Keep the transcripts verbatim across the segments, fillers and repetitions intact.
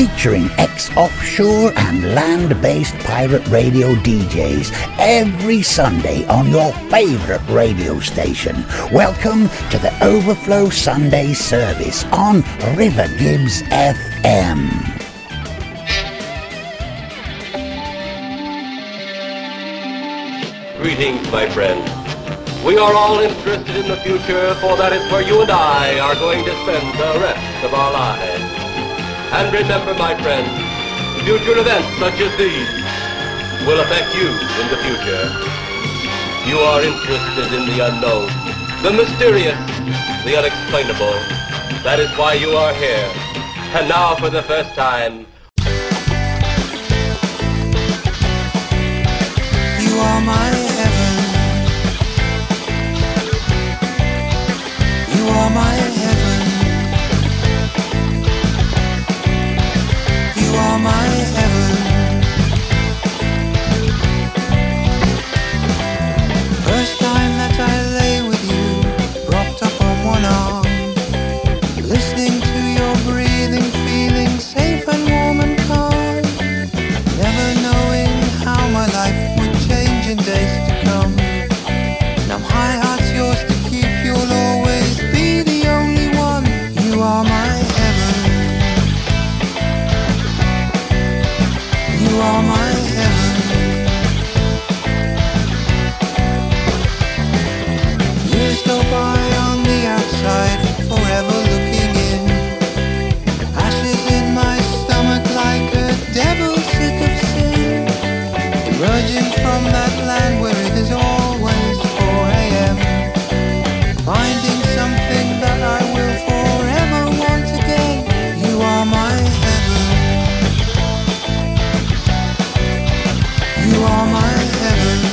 featuring ex-offshore and land-based pirate radio D Js every Sunday on your favourite radio station. Welcome to the Overflow Sunday service on River Gibbs F M. Greetings, my friends. We are all interested in the future, for that is where you and I are going to spend the rest of our lives. And remember, my friends, future events such as these will affect you in the future. You are interested in the unknown, the mysterious, the unexplainable. That is why you are here. And now, for the first time, you are my heaven. You are my heaven. You are my heaven. First time that I lay with you, propped up on one arm, listening to your breathing, feeling safe and warm and calm, never knowing how my life would change in days to come. Now my heart's yours to keep, you'll always be the only one. You are my heaven. You are my heaven. Years go by on the outside, forever looking in. Ashes in my stomach like a devil sick of sin, emerging from that land where it is always four a.m. Finding something that I will forever want again. You are my heaven. You are my heaven.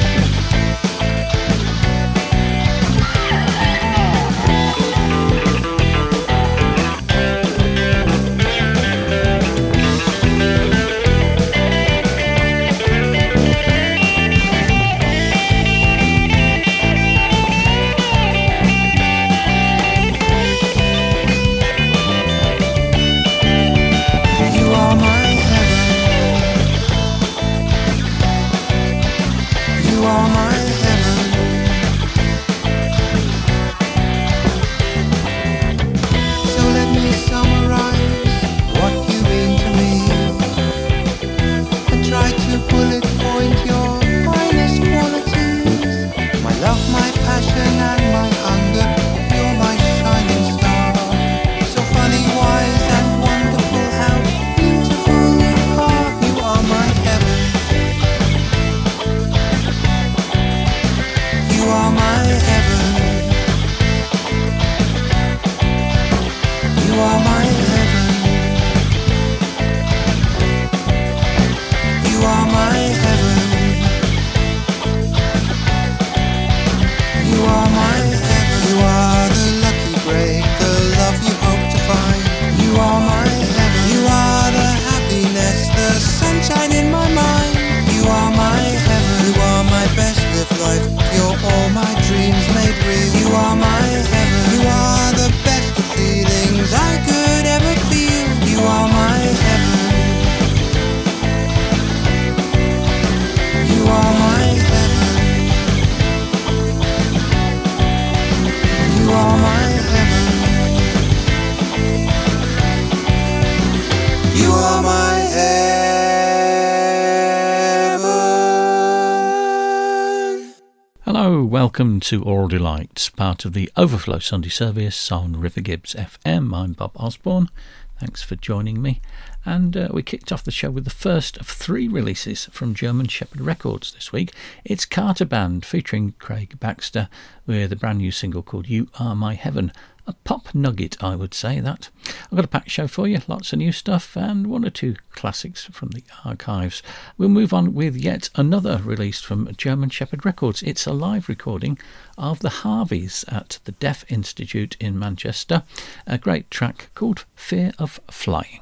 Welcome to Oral Delights, part of the Overflow Sunday service on River Gibbs F M. I'm Bob Osborne. Thanks for joining me. And uh, we kicked off the show with the first of three releases from German Shepherd Records this week. It's Carter Band featuring Craig Baxter with a brand new single called You Are My Heaven. A pop nugget, I would say that. I've got a packed show for you, lots of new stuff and one or two classics from the archives. We'll move on with yet another release from German Shepherd Records. It's a live recording of the Harveys at the Deaf Institute in Manchester. A great track called Fear of Flying.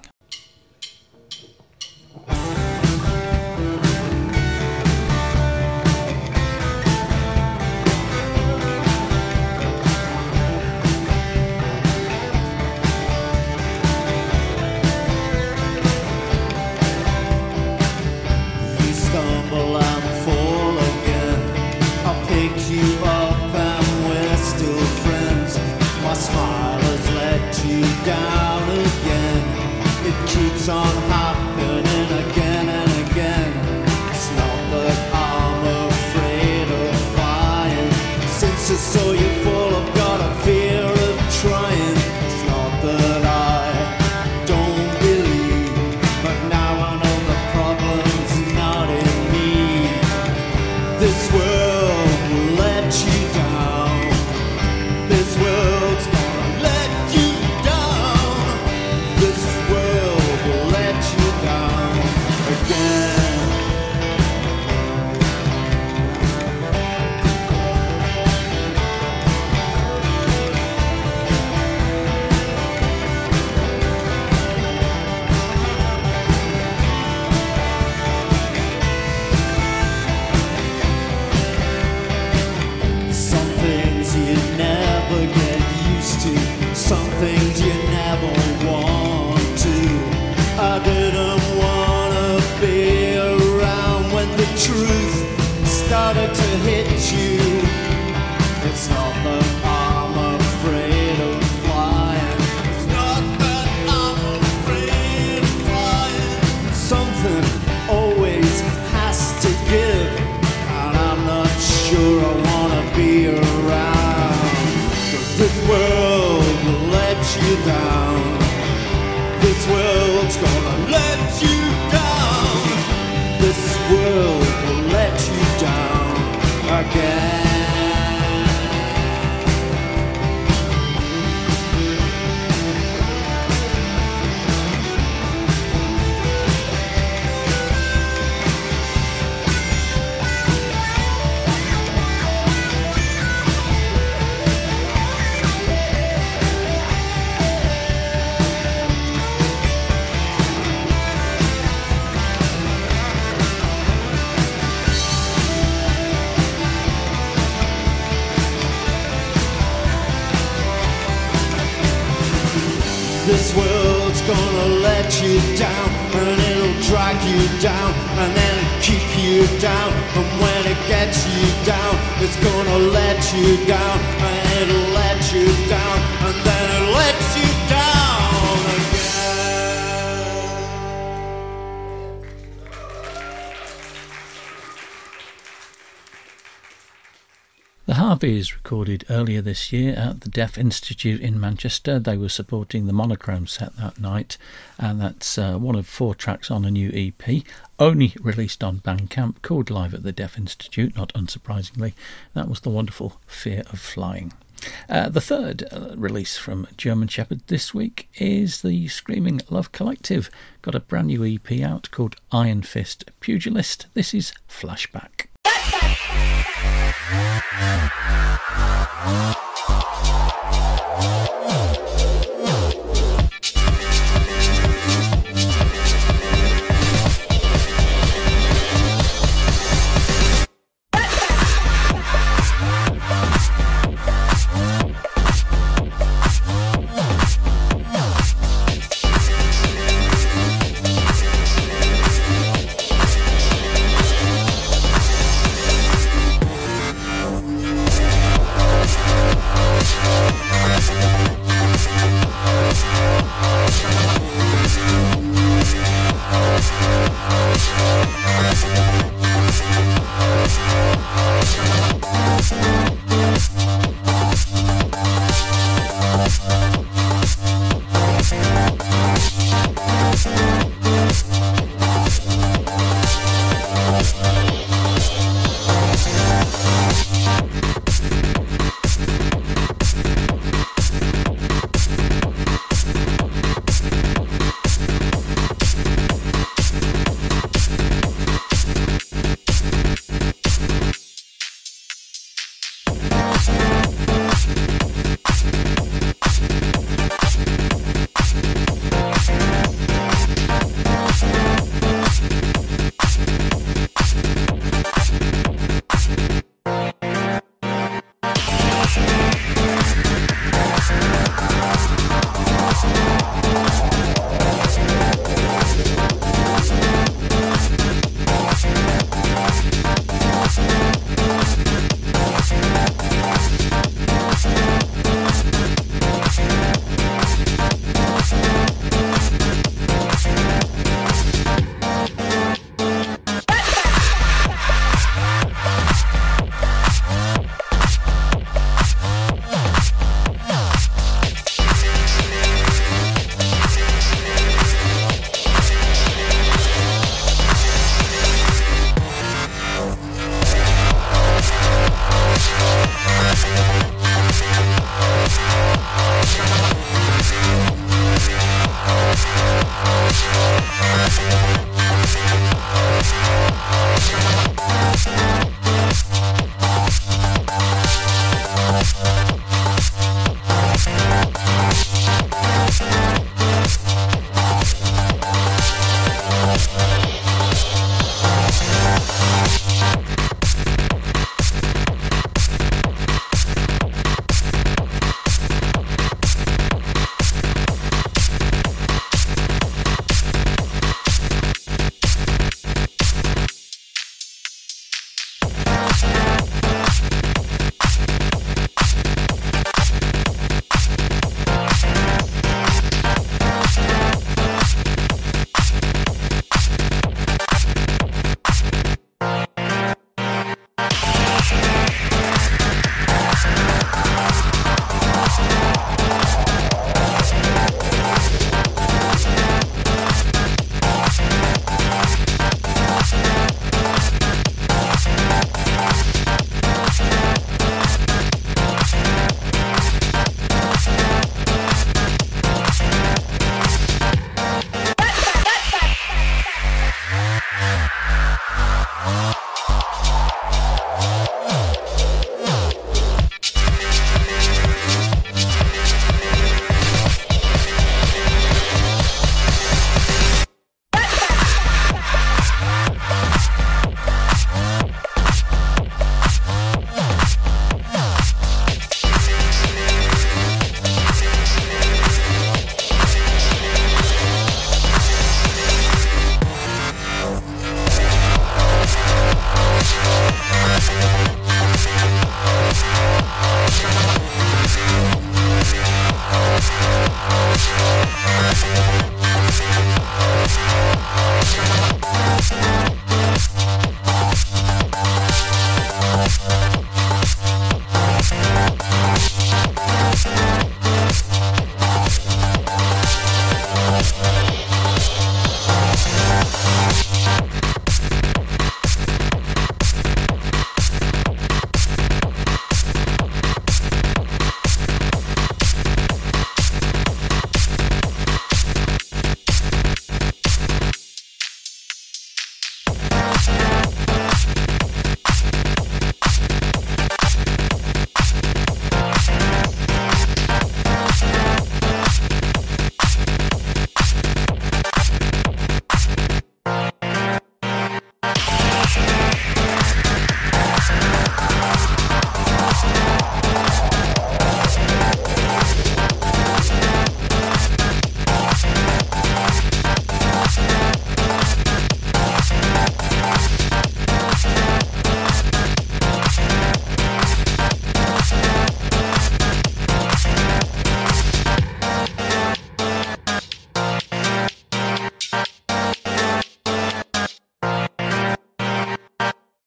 keeps on happening again and again. It's not that I'm afraid of flying, since I saw you fall, I've got a fear of trying. It's not that I don't believe, but now I know the problem's not in me. This world will let you down. This world's gonna let you down. This world will let you down again. Some things you never get used to, some things you never want to. I didn't wanna be around when the truth started to hit you. It's not that I'm afraid of flying. It's not that I'm afraid of flying. Something always has to give, and I'm not sure I wanna be around. 'Cause this world will let you down. This world's gonna let you down. This world will let you down again. This world's gonna let you down, and it'll drag you down, and then keep you down. And when it gets you down, it's gonna let you down, and it'll let you down, and then it lets you down again. The Harveys recorded earlier this year at the Deaf Institute in Manchester. They were supporting the Monochrome set that night, and that's uh, one of four tracks on a new E P, only released on Bandcamp, called Live at the Deaf Institute, not unsurprisingly. That was the wonderful Fear of Flying. Uh, the third uh, release from German Shepherd this week is the Screaming Love Collective. Got a brand new E P out called Iron Fist Pugilist. This is Flashback.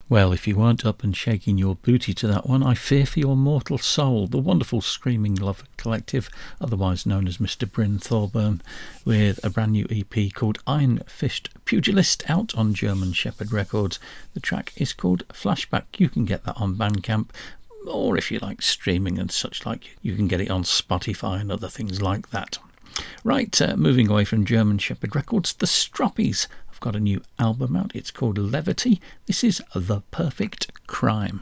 Well, if you weren't up and shaking your booty to that one, I fear for your mortal soul. The wonderful Screaming Love Collective, otherwise known as Mister Bryn Thorburn, with a brand new E P called Iron Fist Pugilist, out on German Shepherd Records. The track is called Flashback. You can get that on Bandcamp, or if you like streaming and such like, you can get it on Spotify and other things like that. Right, uh, moving away from German Shepherd Records, the Stroppies have got a new album out. It's called Levity. This is The Perfect Crime.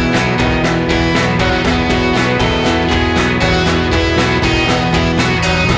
Thank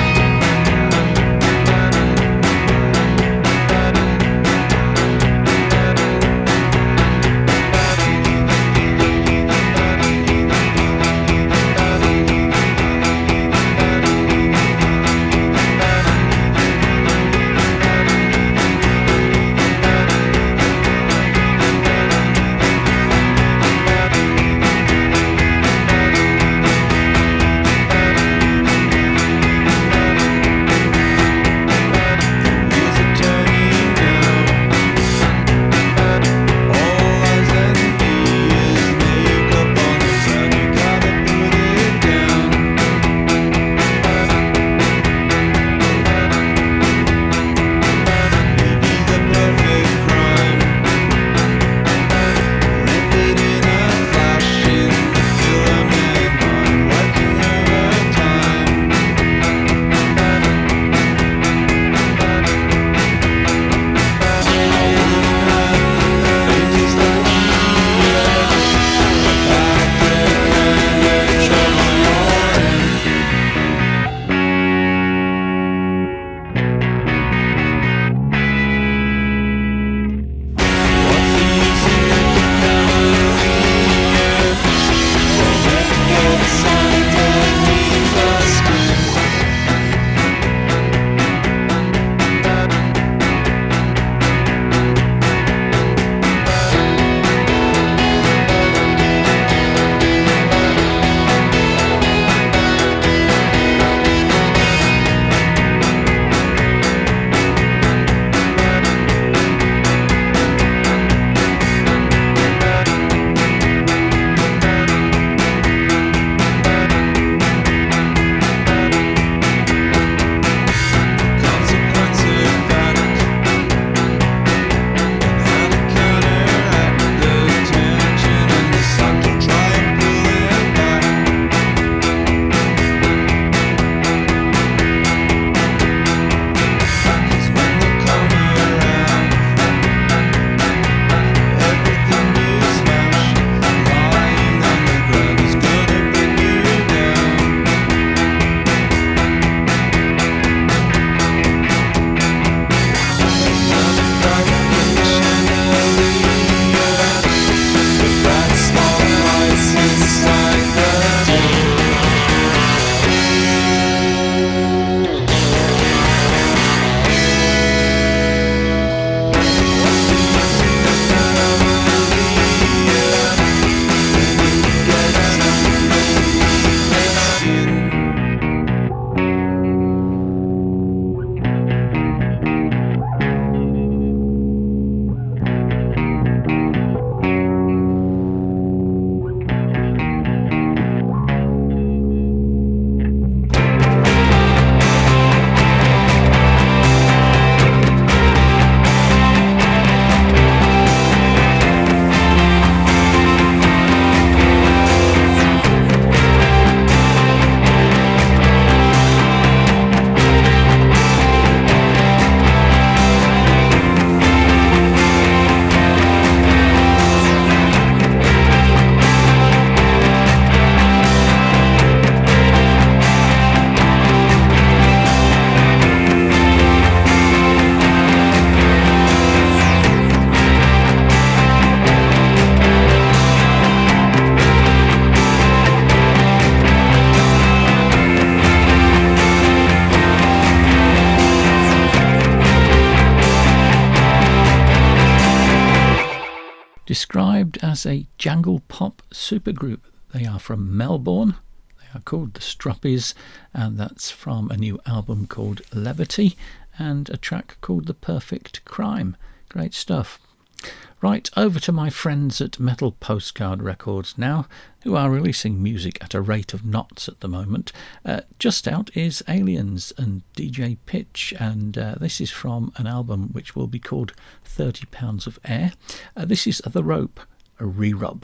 Described as a jangle pop supergroup, they are from Melbourne. They are called the Struppies, and that's from a new album called Levity and a track called The Perfect Crime. Great stuff. Right, over to my friends at Metal Postcard Records now, who are releasing music at a rate of knots at the moment. Uh, just out is Aliens and D J Pitch, and uh, this is from an album which will be called thirty pounds of Air. Uh, this is The Rope, a re-rub.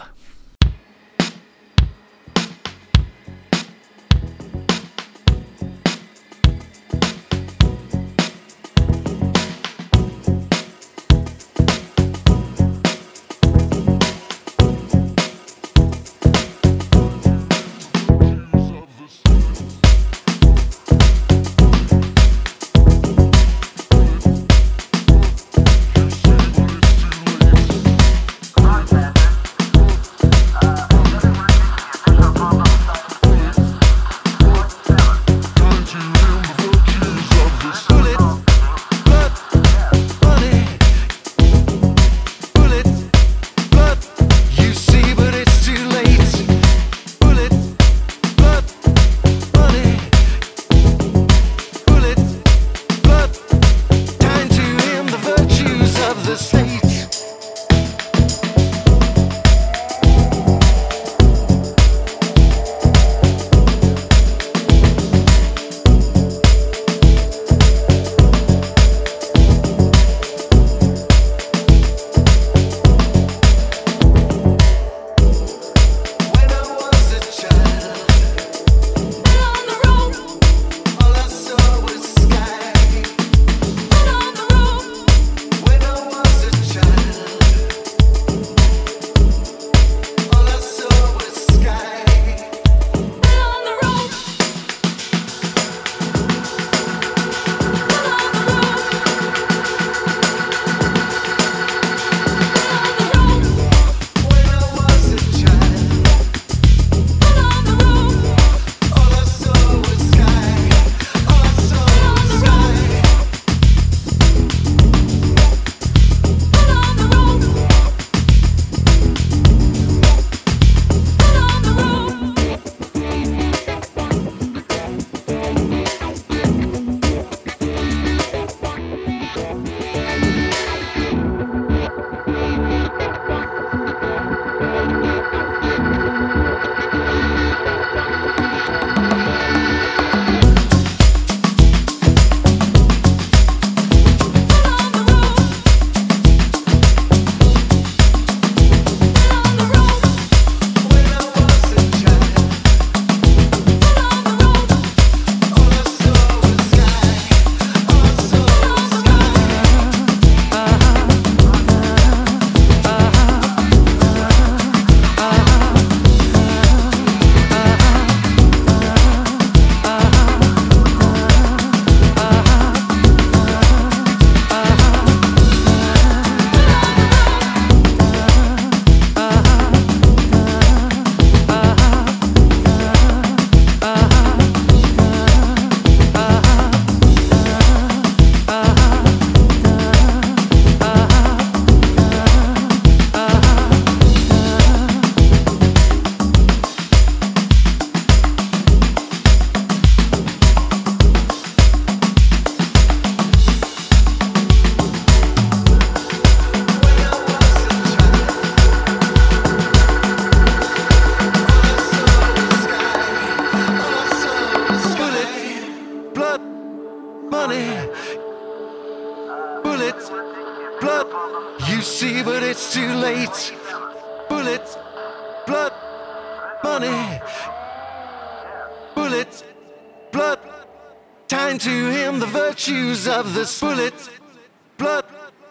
Of this bullet, blood,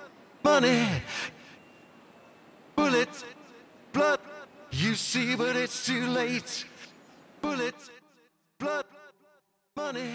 money, bullets, blood, you see, but it's too late. Bullets, blood, money,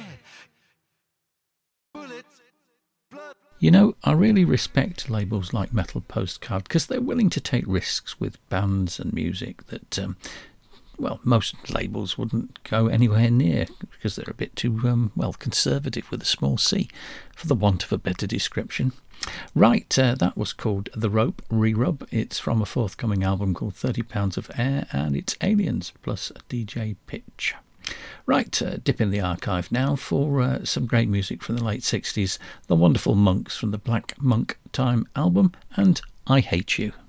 bullets, blood. You know, I really respect labels like Metal Postcard because they're willing to take risks with bands and music that um, well, most labels wouldn't go anywhere near, because they're a bit too, um, well, conservative with a small c, for the want of a better description. Right, uh, that was called The Rope Re-Rub. It's from a forthcoming album called thirty pounds of Air, and it's Aliens plus D J Pitch. Right, uh, dip in the archive now for uh, some great music from the late sixties, the wonderful Monks from the Black Monk Time album, and I Hate You.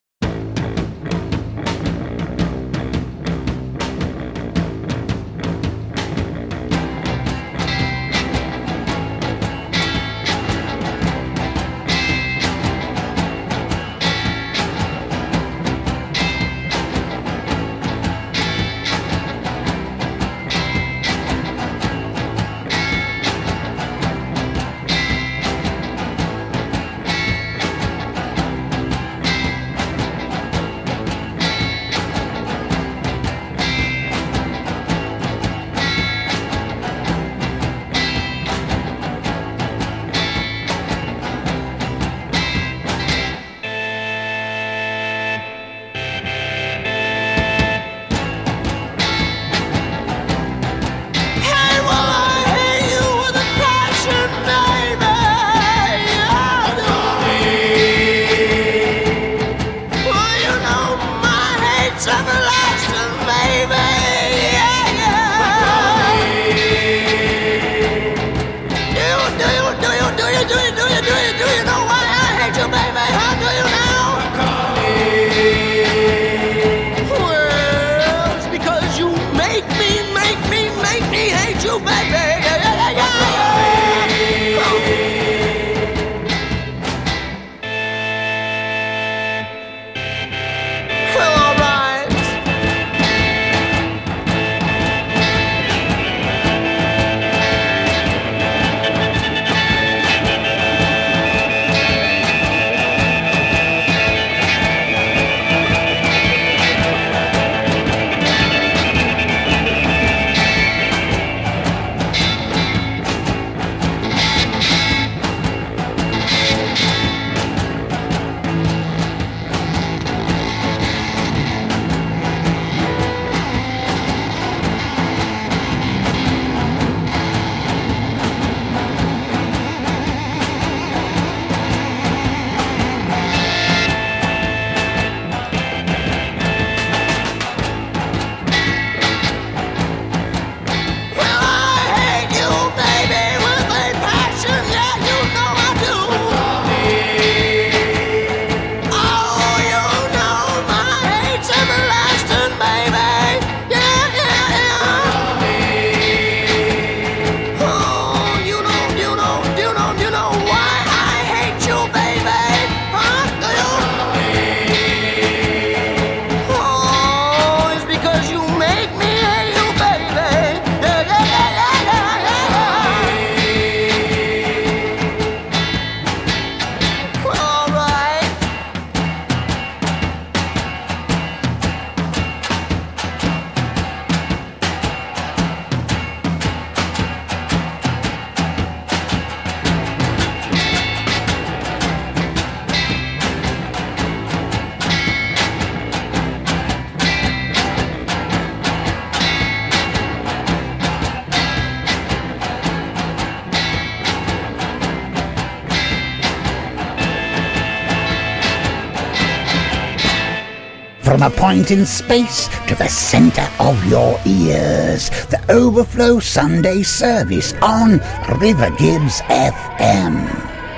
From a point in space to the centre of your ears, the Overflow Sunday service on River Gibbs F M.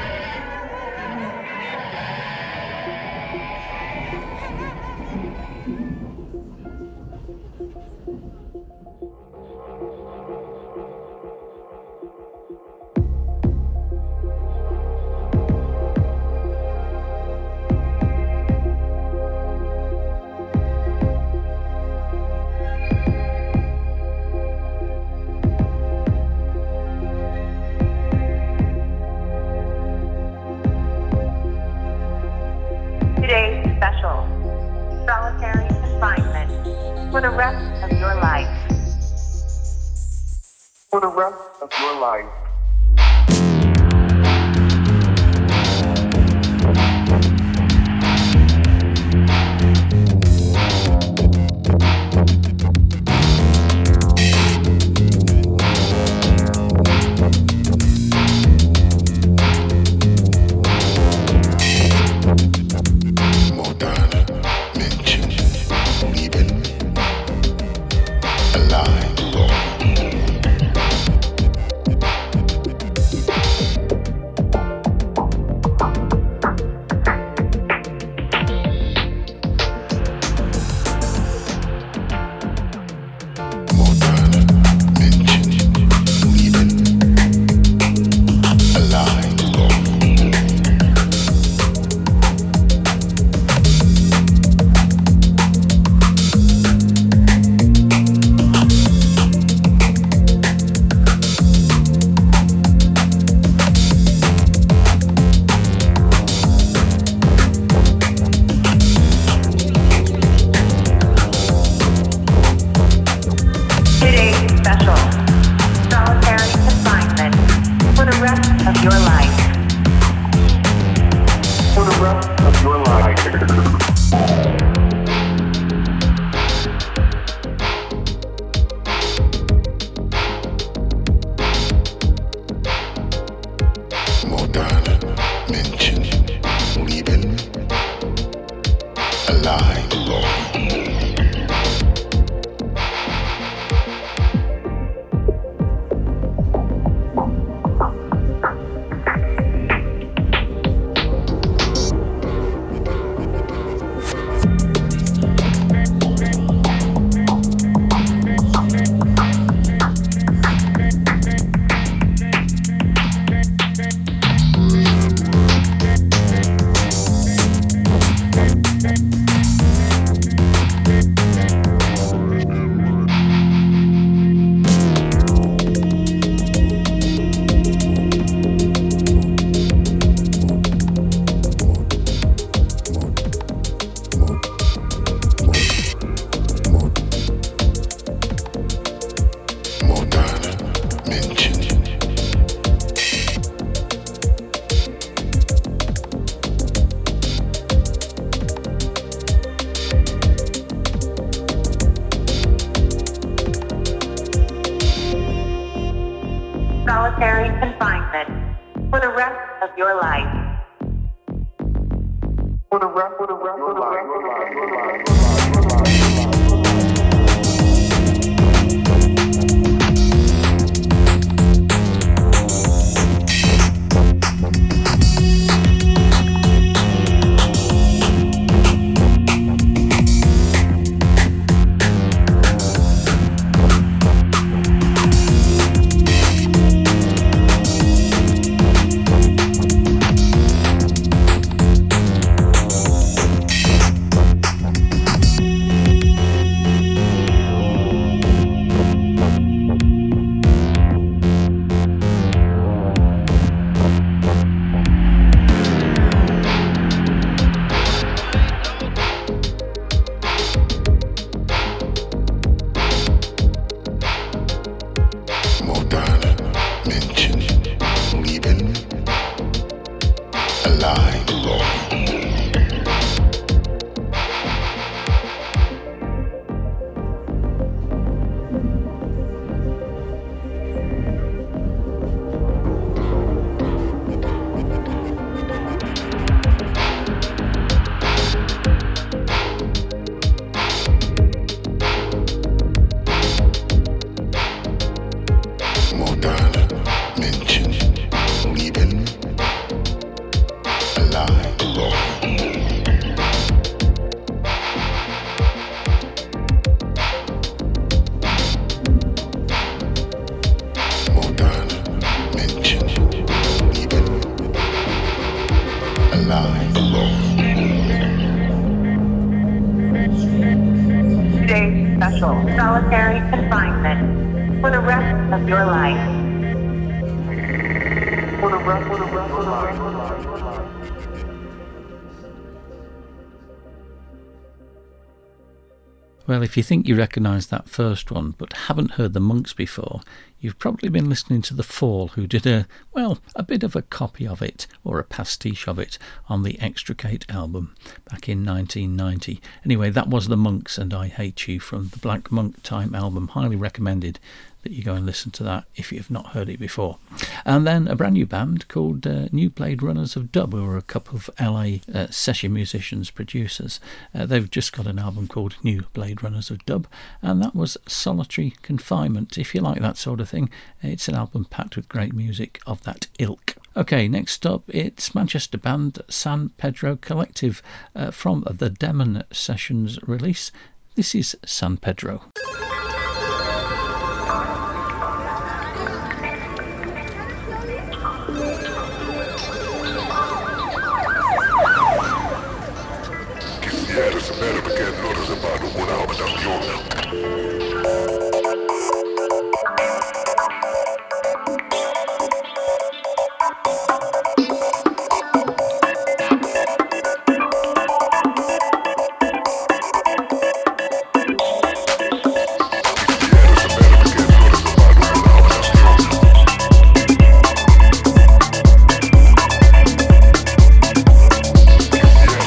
Today's special, solitary confinement for the rest of your life. For the rest of your life. solitary confinement for the rest of your life. For the rest, for the rest, for the rest, for the rest, for the rest. Solitary confinement for the rest of your life. For the rest, for the rest, for the rest, for the rest, for the rest. Well, if you think you recognise that first one but haven't heard the Monks before, you've probably been listening to The Fall, who did a, well, a bit of a copy of it, or a pastiche of it, on the Extricate album back in nineteen ninety. Anyway, that was The Monks and I Hate You from the Black Monk Time album. Highly recommended that you go and listen to that if you've not heard it before. And then a brand new band called uh, New Blade Runners of Dub, who are a couple of L A uh, session musicians, producers. Uh, they've just got an album called New Blade Runners of Dub, and that was Solitary Confinement. If you like that sort of thing, it's an album packed with great music of that ilk. Okay, next up, it's Manchester band San Pedro Collective uh, from the Demon Sessions release. This is San Pedro. Quisiera saber qué no reservado una habitación.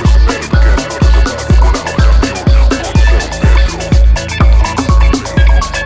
Pedro.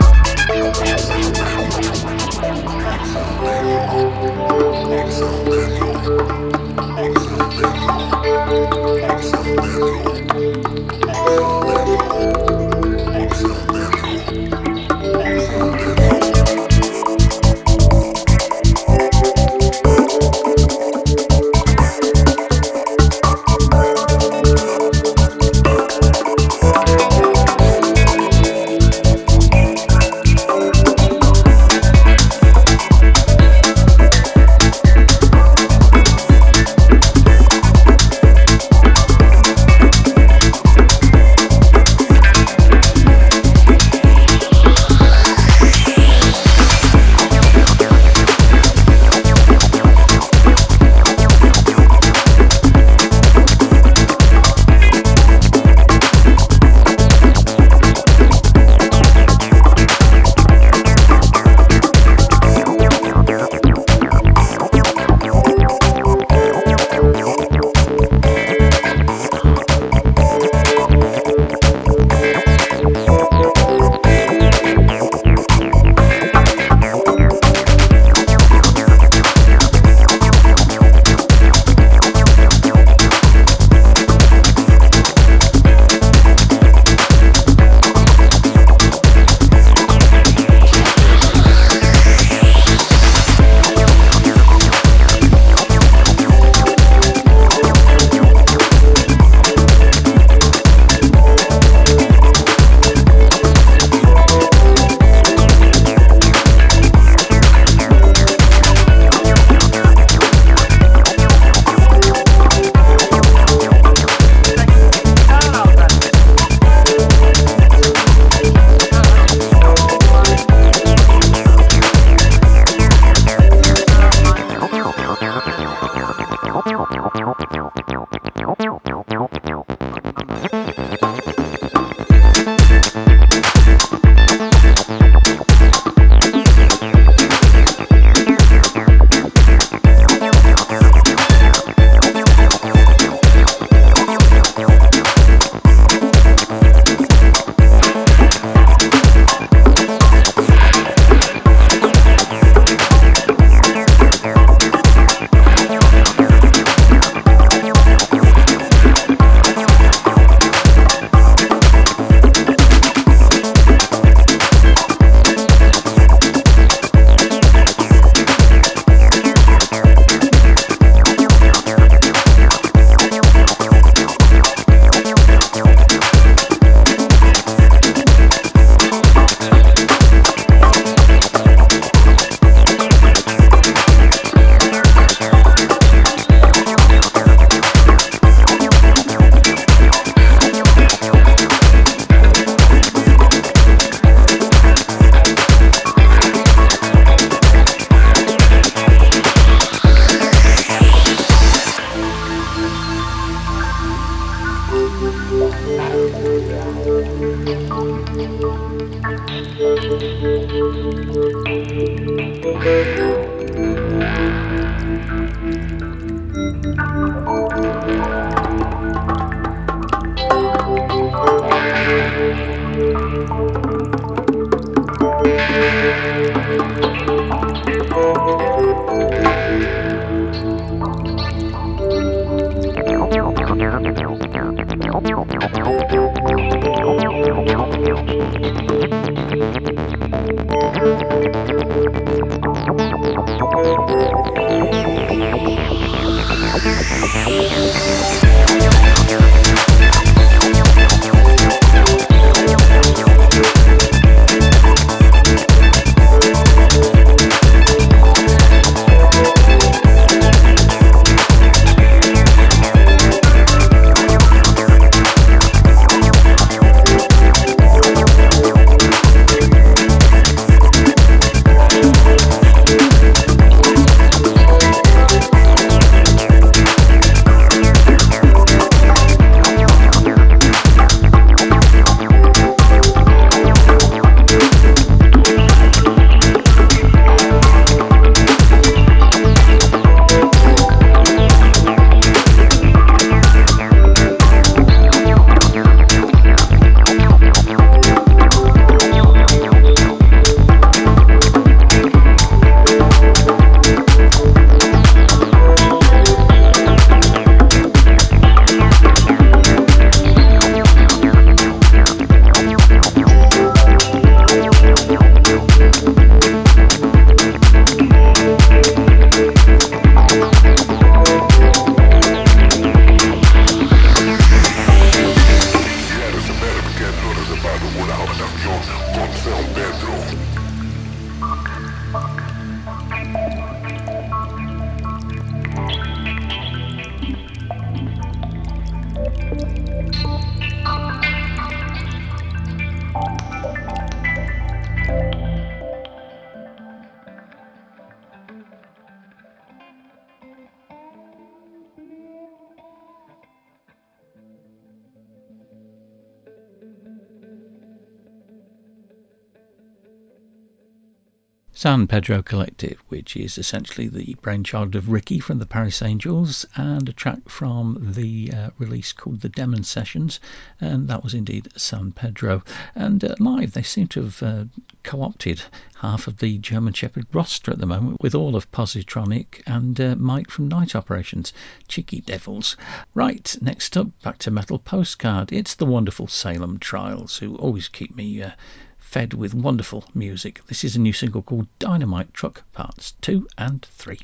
San Pedro Collective, which is essentially the brainchild of Ricky from the Paris Angels, and a track from the uh, release called The Demon Sessions, and that was indeed San Pedro. And uh, live, they seem to have uh, co-opted half of the German Shepherd roster at the moment, with all of Positronic and uh, Mike from Night Operations. Cheeky devils. Right, next up, back to Metal Postcard. It's the wonderful Salem Trials, who always keep me uh, fed with wonderful music. This is a new single called Dynamite Truck Parts two and three.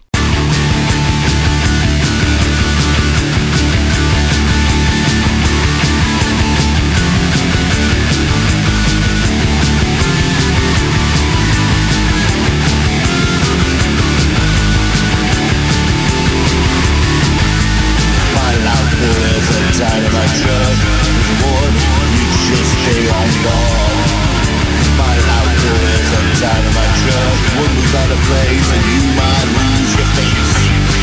My life is a dynamite truck with a warning, you just stay on board. My laughter is a dynamite truck. One move out of place and you might lose your face.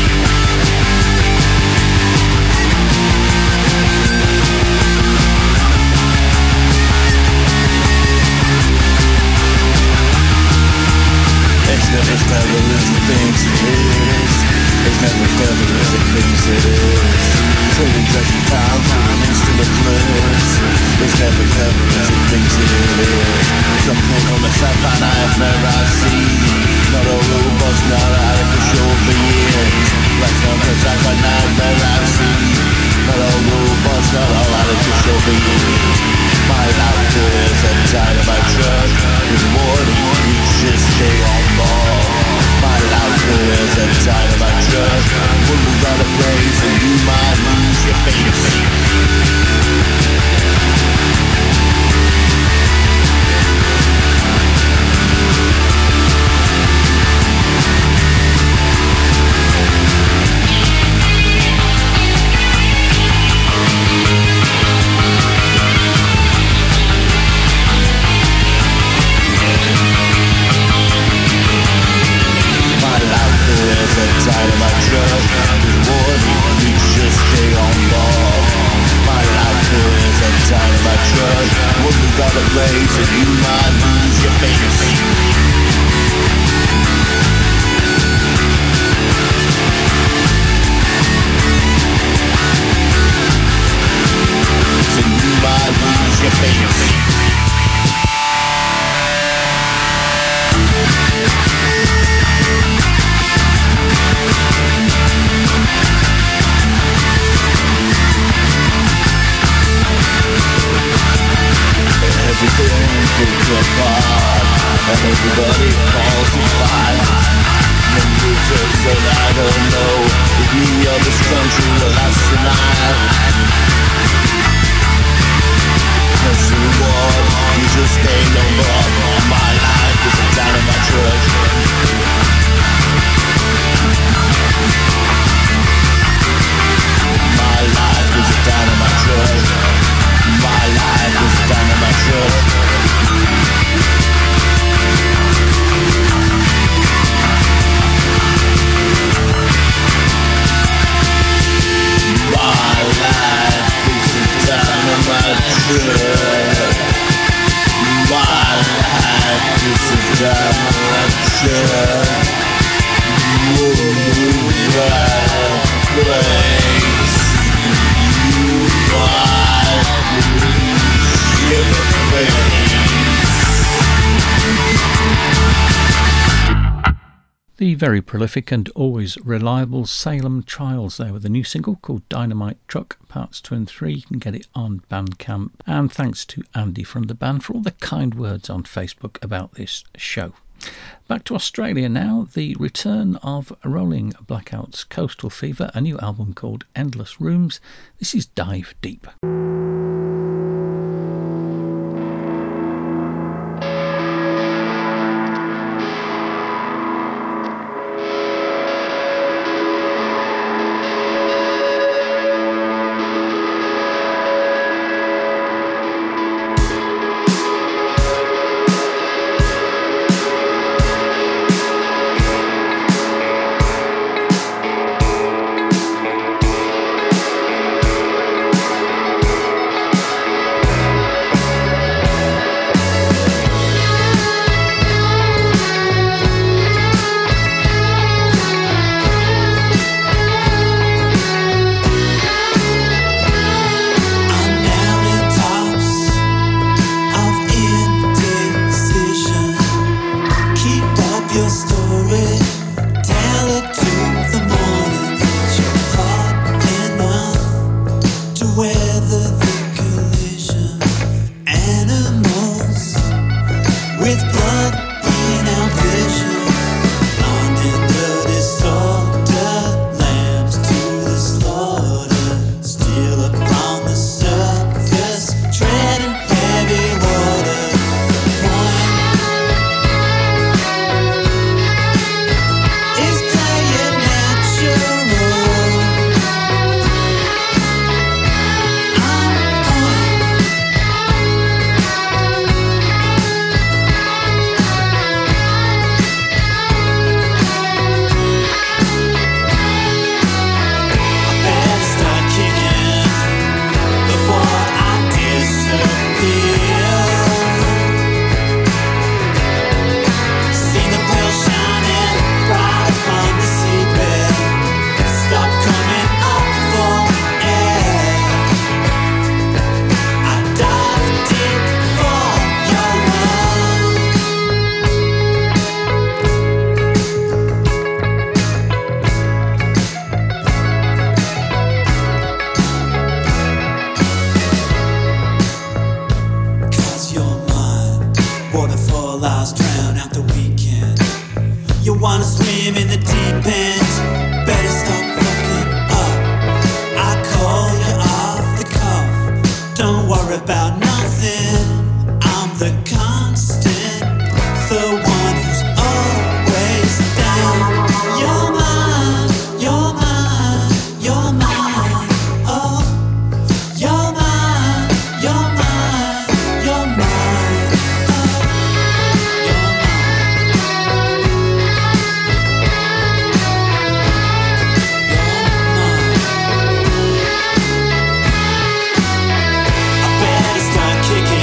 It's never clever as it thinks it is. It's never clever as it thinks it is. Trading treasure time for an instant of bliss. It's never clever as it thinks it is. Something on the sci-fi nightmare I see. Not a robot's not out of control for years. Like on the sci-fi nightmare I see. Not a robot's not all out of control for years. My life is a dynamite truck with warning, you just stay on board. My life is a dynamite truck. One move out of place and you might lose your face. Dynamite truck with warning, you just stay on board. When we got a place and you might lose your face. So you might lose your face. Everything falls apart, and everybody falls apart. And you just said, I don't know if we of this country will last tonight. That's the reward, you just stay no more. My life is a dynamite truck. My life is a dynamite truck. My life is a dynamite truck. My life is a dynamite truck. My life is a dynamite truck. Move right place. You might lose your face. The very prolific and always reliable Salem Trials there with a new single called Dynamite Truck, parts two and three. You can get it on Bandcamp. And thanks to Andy from the band for all the kind words on Facebook about this show. Back to Australia now, the return of Rolling Blackouts Coastal Fever, a new album called Endless Rooms. This is Dive Deep. Kicking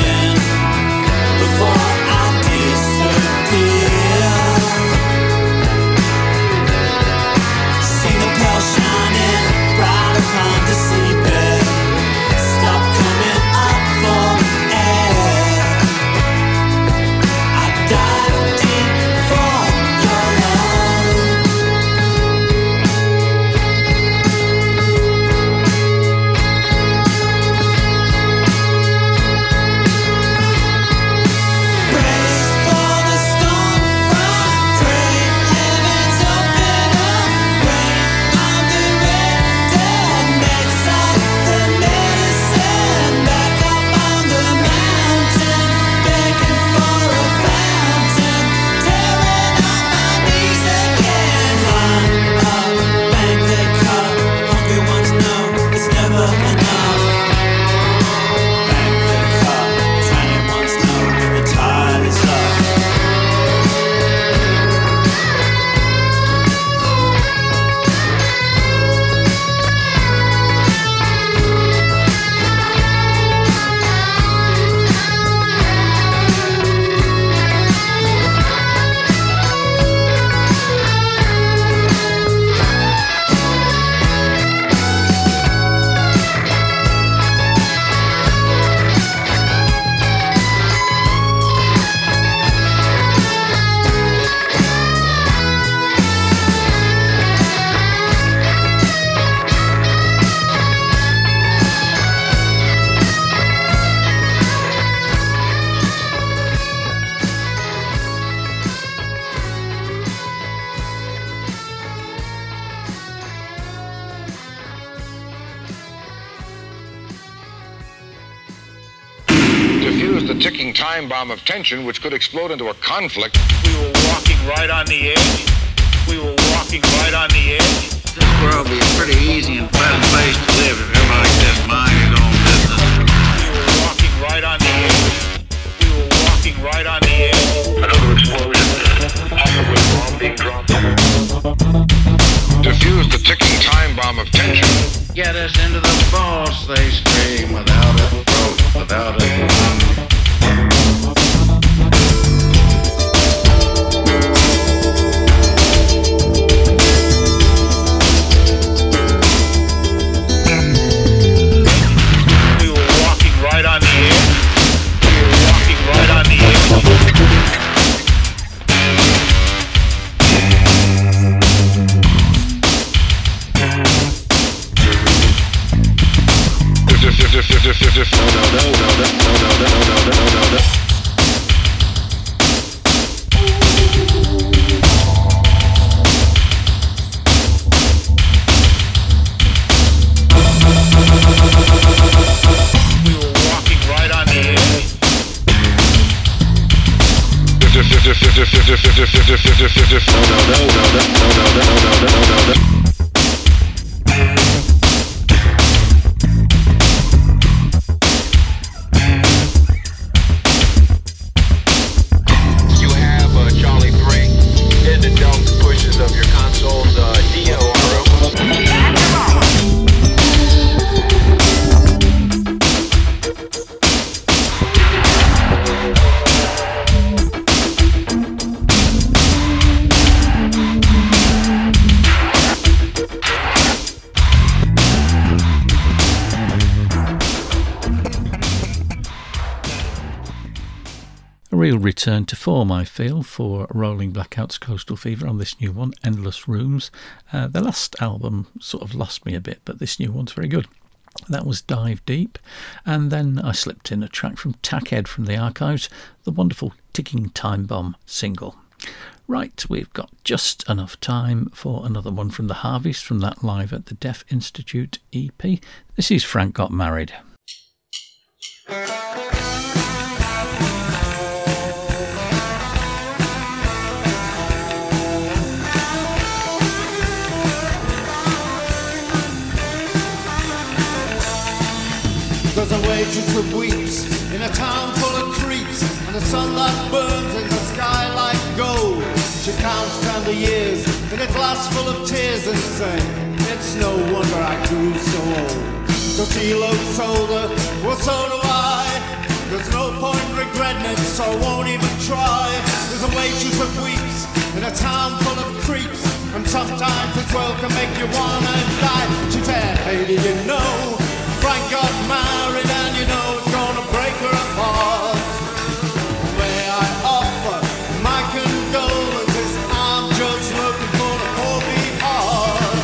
defuse the ticking time bomb of tension which could explode into a conflict. We were walking right on the edge. We were walking right on the edge. This world would be a pretty easy and pleasant place to live if everybody just mind his own business. We were walking right on the edge. We were walking right on the edge. Another explosion. Possibly a bomb being dropped. Defuse the ticking time bomb of tension. Get us into the boss, they scream, without a throat, without a lung. We were walking right on the edge. We were walking right on the edge. No, no, no, no, no, no, no, no, no, no, no. We were walking right on the edge. No, no, no, no, no, no, no, no, no, no, no. Real return to form, I feel, for Rolling Blackouts Coastal Fever on this new one, Endless Rooms. Uh, the last album sort of lost me a bit, but this new one's very good. That was Dive Deep, and then I slipped in a track from Tackhead from the archives, the wonderful Ticking Time Bomb single. Right, we've got just enough time for another one from the Harveys from that Live at the Deaf Institute E P. This is Frank Got Married. There's a waitress that weeps in a town full of creeps, and the sun that burns in the sky like gold. She counts down the years in a glass full of tears and says, it's no wonder I grew so old. So she looks older, well so do I. There's no point regretting it, so I won't even try. There's a waitress that weeps in a town full of creeps, and sometimes it's well can make you wanna die. She said, hey, did you know Frank got married and you know it's gonna break her apart? May I offer my condolences? I'm just looking for the poor beat-heart.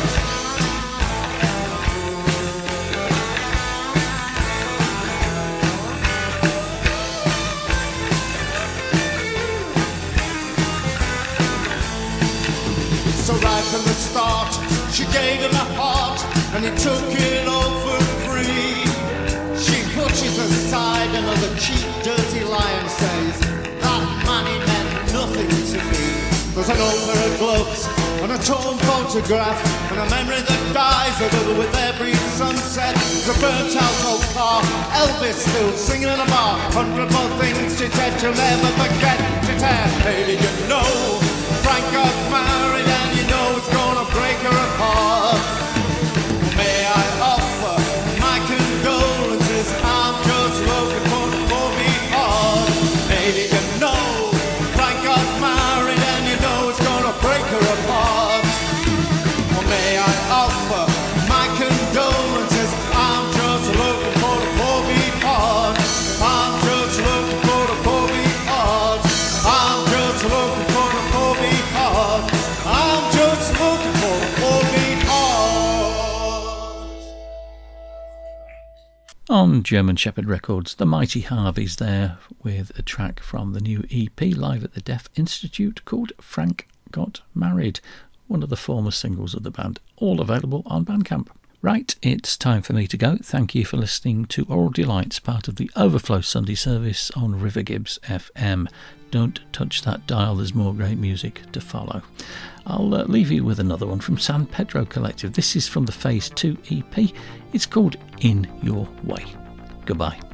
So right from the start, she gave him a heart, and he took it all for free. She pushes aside another cheap, dirty lie and says, that money meant nothing to me. There's an old pair of gloves, and a torn photograph, and a memory that dies a little with every sunset. There's a burnt out old car, Elvis still singing in a bar. Hundred more things she said she'll never forget. She said, hey, did you know Frank got married and you know it's gonna break her apart? May I offer my condolences? I'm just looking for the poor beat-heart. Hey, did you know Frank got married and you know it's gonna break her apart? Or may I offer my condolences? I'm just looking for the poor beat-heart. I'm just looking for the poor beat-heart. I'm just looking for the poor beat-heart. I'm just looking for the poor beat-heart. On German Shepherd Records, the Mighty Harveys there with a track from the new E P Live at the Deaf Institute called Frank Got Married, one of the former singles of the band, all available on Bandcamp. Right, it's time for me to go. Thank you for listening to Oral Delights, part of the Overflow Sunday service on River Gibbs F M. Don't touch that dial, there's more great music to follow. I'll uh, leave you with another one from San Pedro Collective. This is from the Phase two E P. It's called In Your Way. Goodbye.